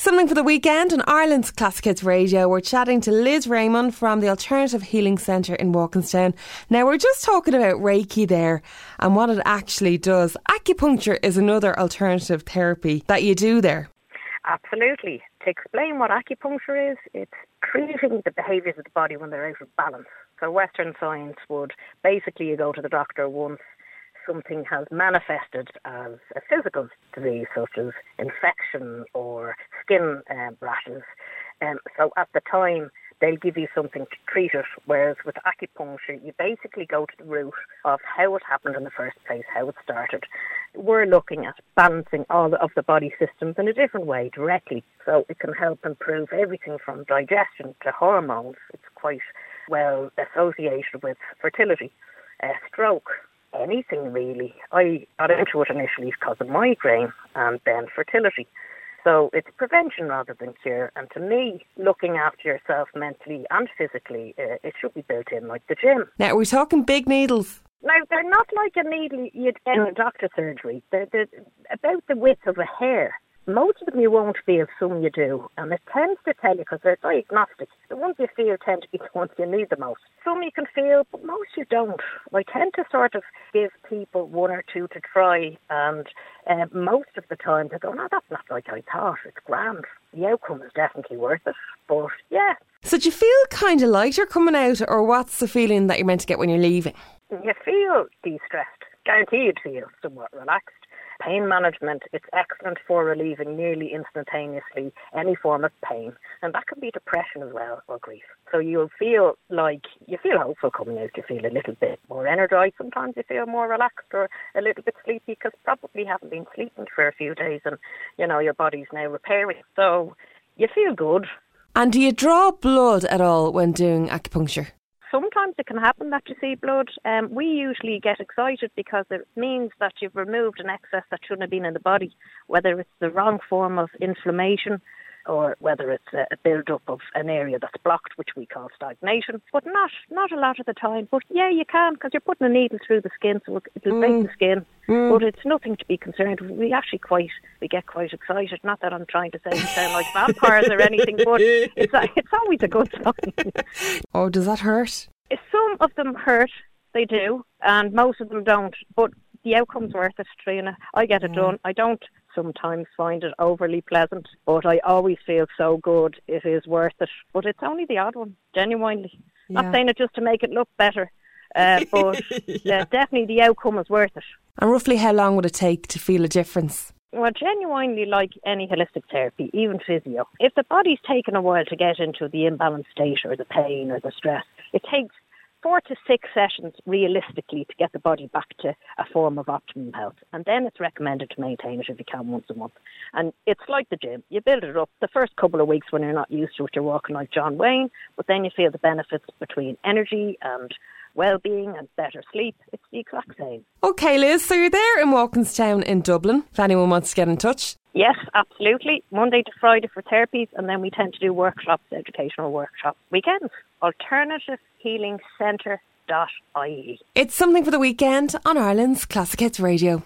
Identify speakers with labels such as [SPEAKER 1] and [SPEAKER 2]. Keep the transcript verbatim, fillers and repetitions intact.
[SPEAKER 1] Something for the weekend on Ireland's Classic Hits Radio. We're chatting to Liz Raymond from the Alternative Healing Centre in Walkinstown. Now, we're just talking about Reiki there and what it actually does. Acupuncture is another alternative therapy that you do there.
[SPEAKER 2] Absolutely. To explain what acupuncture is, it's treating the behaviours of the body when they're out of balance. So Western science would basically, you go to the doctor once something has manifested as a physical disease such as infection or skin um, rashes. Um, so at the time, they'll give you something to treat it, whereas with acupuncture, you basically go to the root of how it happened in the first place, how it started. We're looking at balancing all of the body systems in a different way directly, so it can help improve everything from digestion to hormones. It's quite well associated with fertility, uh, stroke, anything really. I got into it initially because of migraine and then fertility. So it's prevention rather than cure. And to me, looking after yourself mentally and physically, uh, it should be built in like the gym.
[SPEAKER 1] Now, are we talking big needles?
[SPEAKER 2] Now, they're not like a needle you'd get in a doctor's surgery. They're, they're about the width of a hair. Most of them you won't feel, some you do. And it tends to tell you, because they're diagnostic, the ones you feel tend to be the ones you need the most. Some you can feel, but most you don't. I tend to sort of give people one or two to try, and uh, most of the time they go, no, that's not like I thought, it's grand. The outcome is definitely worth it, but yeah.
[SPEAKER 1] So do you feel kind of lighter coming out, or what's the feeling that you're meant to get when you're leaving?
[SPEAKER 2] You feel de-stressed. Guarantee you'd feel somewhat relaxed. Pain management, it's excellent for relieving nearly instantaneously any form of pain. And that can be depression as well, or grief. So you'll feel like, you feel hopeful coming out, you feel a little bit more energised. Sometimes you feel more relaxed or a little bit sleepy because probably haven't been sleeping for a few days and, you know, your body's now repairing. So you feel good.
[SPEAKER 1] And do you draw blood at all when doing acupuncture?
[SPEAKER 2] Sometimes it can happen that you see blood. Um, we usually get excited because it means that you've removed an excess that shouldn't have been in the body, whether it's the wrong form of inflammation or whether it's a, a build-up of an area that's blocked, which we call stagnation. But not not a lot of the time. But yeah, you can, because you're putting a needle through the skin, so it'll break mm. the skin. Mm. But it's nothing to be concerned with. We actually quite, we get quite excited. Not that I'm trying to say we sound like vampires or anything, but it's, it's always a good sign.
[SPEAKER 1] Oh, does that hurt?
[SPEAKER 2] Some of them hurt, they do, and most of them don't. But the outcome's worth it, Trina. I get it yeah. done. I don't sometimes find it overly pleasant, but I always feel so good. It is worth it. But it's only the odd one, genuinely. Yeah. Not saying it just to make it look better, uh, but yeah. uh, definitely the outcome is worth it.
[SPEAKER 1] And roughly how long would it take to feel a difference?
[SPEAKER 2] Well, genuinely, like any holistic therapy, even physio, if the body's taken a while to get into the imbalanced state or the pain or the stress, it takes four to six sessions realistically to get the body back to a form of optimum health. And then it's recommended to maintain it if you can once a month. And it's like the gym. You build it up the first couple of weeks when you're not used to it, you're walking like John Wayne, but then you feel the benefits between energy and well-being and better sleep. It's the exact same.
[SPEAKER 1] OK, Liz, so you're there in Walkinstown in Dublin, if anyone wants to get in touch.
[SPEAKER 2] Yes, absolutely. Monday to Friday for therapies, and then we tend to do workshops, educational workshops, weekends. alternative healing centre dot I E.
[SPEAKER 1] It's something for the weekend on Ireland's Classic Hits Radio.